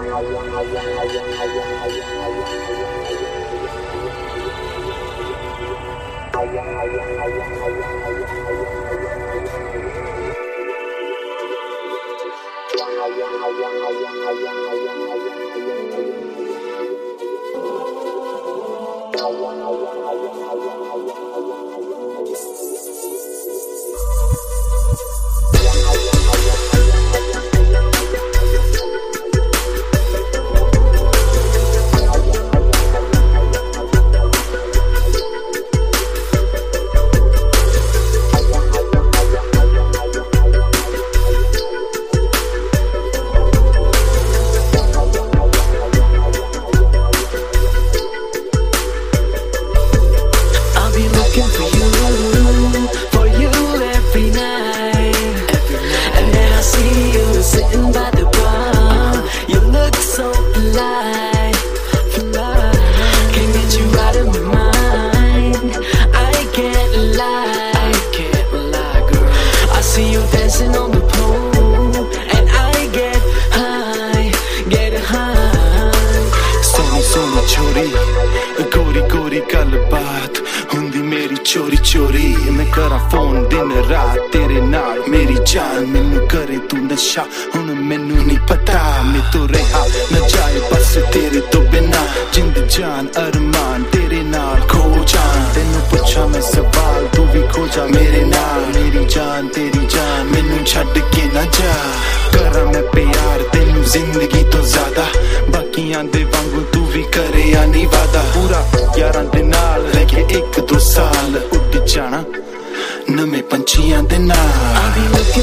चोरी चोरी मैं करा फोन दिन रात तेरे नाल मेरी जान मैनू करे तू नशा हुण मैनू नहीं पता मैं तो रहा न जाए बस तेरे तो बिना जिंद जान अरमान तेरे नाल खो जान तेनू पुछा मैं सवाल तू भी खो जा मेरे नाल मेरी जान तेरी जान मैनू छड्ड के ना जा करा मैं प्यार तेनू जिंदगी तो ज्यादा बाकियां दे वांगू तू भी करे या नहीं वादा पूरा यारां दे नाल रह के एक दो साल उड़ जाना नਵੇਂ ਪੰਛੀਆਂ ਦੇ ਨਾਲ I'll be looking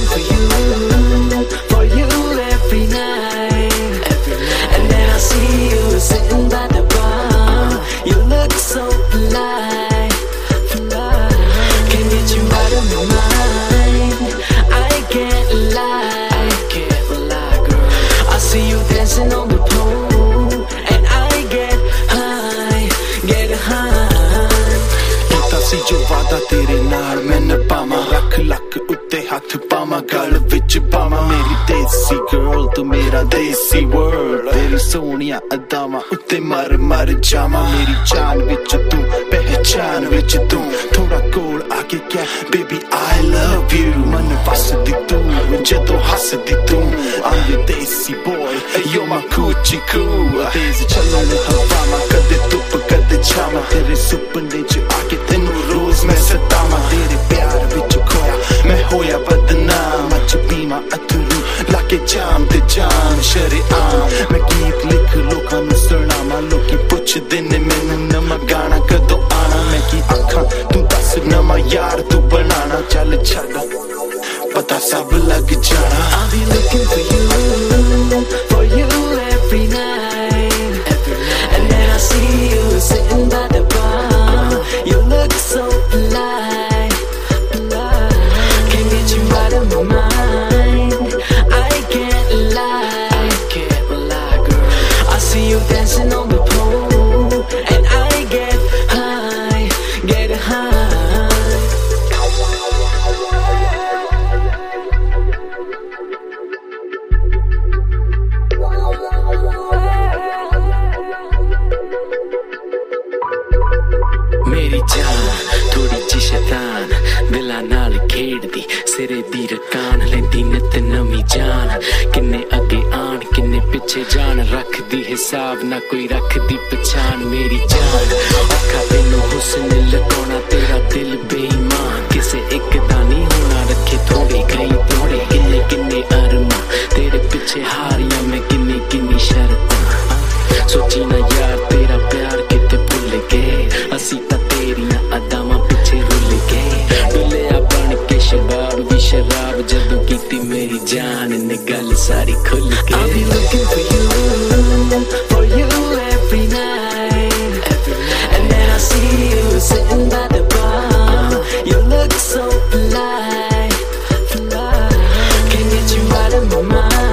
for you every night, and then I see you sitting by the bar. You look so polite, can't get you out of my mind. I can't lie, girl. I see you dancing on the pole, and I get high. सी जो वादा तेरे नाल मैं नभावां रख luck उत्ते हथ पावां गल विच पावां मेरी देसी गर्ल तू मेरा देसी वर्ल्ड तेरी सोहणियां अदावां उत्ते मर मर जावां मेरी जान विच तू पहचान विच तू थोड़ा कोल आके क्या बेबी आई लव यू मन वसदी तू जदों हसदी तू I'm your देसी boy you're my coochie coo तेज चलन हवावां कदे धुप कदे छावां तेरे सुपने च आके तेनू रोज मैं सतावां तेरे प्यार विच खोया मैं होया बदनाम अच पीवां अथरू लाके जाम ते जाम शरेआम मैं गीत लिख लोकां नू सुणावां लोकी पुछदे ने मैनू नवां गाना कदों आना मैं की आखां तू दस नवां यार तू बनाना चल छड्ड पता सब लग जाना I'll be looking for you every night, and then I see you sitting by the bar. You look so polite, can't get you out of my mind. I can't lie, girl. I see you dancing on the pole, and I get high. मेरी जान थोड़ी जी शैतान दिलां नाल खेड़दी सिरे दी रकान लैंदी नित नवीं जान किन्ने अगे आन किन्ने पिछे जान रखदी हिसाब ना कोई रखदी पछान मेरी जान औखा तैनू हुस्न लटोना तेरा दिल बेईमान किसे एक दा नहीं होना रखे थोड़े कई थोड़े किन्ने किन्ने अरमा तेरे पिछे हारियां मैं किन्नी किन्नी शर्तां सोची ना यार तेरा प्यार किते भुल गए असी तां तेरियां अदावां पिछे रुल गए डुलिया बन के शबाब भी शराब जदों कीती मेरी जान ने गल सारी खुल के I'll be looking for you every night, and then I see you sitting by the bar. You look so polite, can't get you out of my mind.